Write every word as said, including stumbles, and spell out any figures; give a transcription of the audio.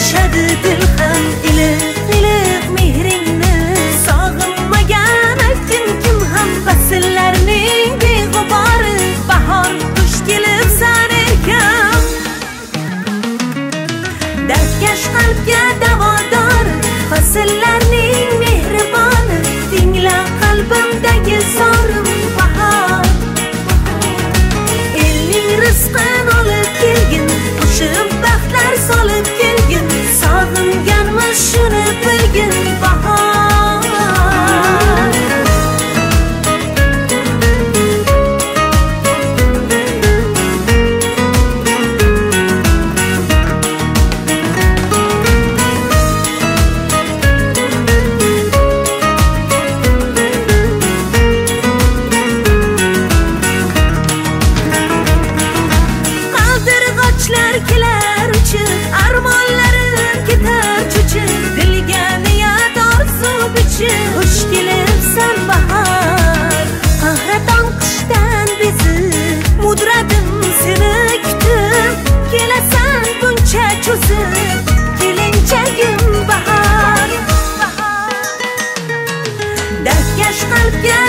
Yashadi dil ham iliq iliq mehringni sog'inmagan aytgin kim ham fasllarning beg'ubori bahor qush kelib san erkam dardkash qalbga davodor fasllarning mehriboni tingla qalbimdagi zorim bahor elning rizqini olib kelgin qo'shib baxtlar solib kelgin sog'inganmiz shuni bilgin bahor qaldirg'ochlar kelar uchib armonlarim ketar cho'chib dilga niyat orzu bichib xush kelibsan bahor qahraton qishdan bezib mudradim seni kutib kelasan buncha cho'zib kelinchagim bahor dardkash qalbga